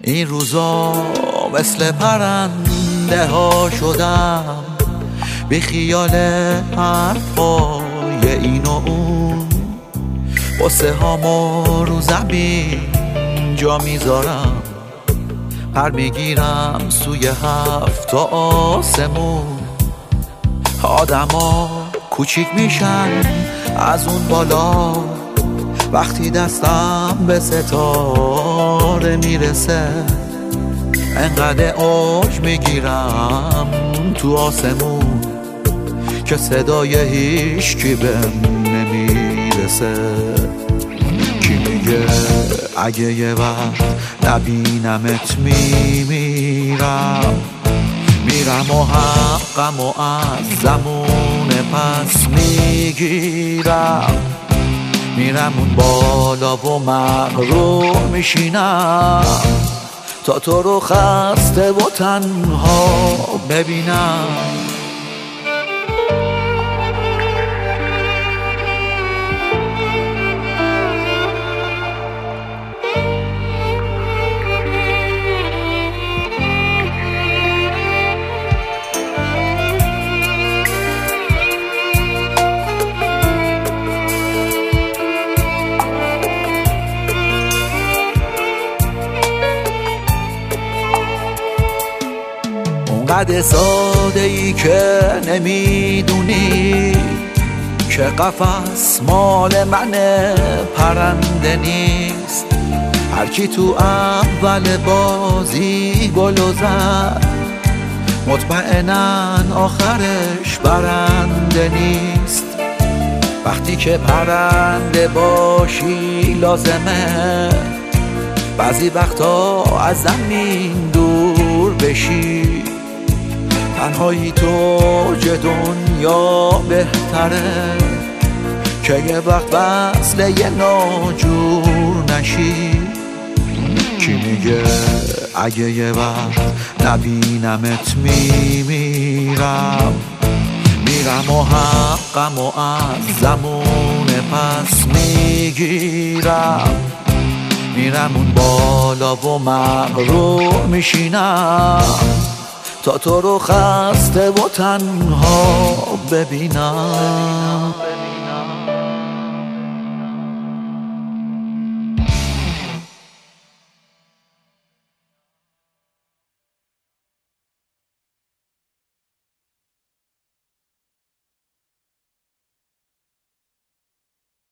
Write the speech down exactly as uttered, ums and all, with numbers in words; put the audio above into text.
این روزا مثل پرنده ها شدم، بی خیال حرفای این و اون، قصه هامو رو زمین جا میذارم، پر میگیرم سوی هفت آسمون. آدم ها کوچیک میشن از اون بالا، وقتی دستم به ستاره میرسه، انقدر اوج میگیرم تو آسمون که صدای هیچ کی بهم نمیرسه. کی میگه اگه یه وقت نبینمت میمیرم، میرم و حقم و از زمون پس میگیرم، میرم اون بالا و مغرور میشینم تا تو رو خسته و تنها ببینم. اونقدر ساده ای که نمیدونی که قفس مال منه، پرنده نیست. هرکی تو اول بازی گلو زد، مطمئنن آخرش برنده نیست. وقتی که پرنده باشی لازمه بعضی وقتا از زمین دور بشی، تنهایی تو اوج دنیا بهتره که یه وقت وصل یه ناجور نشی. کی میگه اگه یه وقت نبینمت میمیرم، میرم و حقم و از زمون پس میگیرم، میرم اون بالا و مغرور میشینم تا تو رو خسته و تنها ببینم.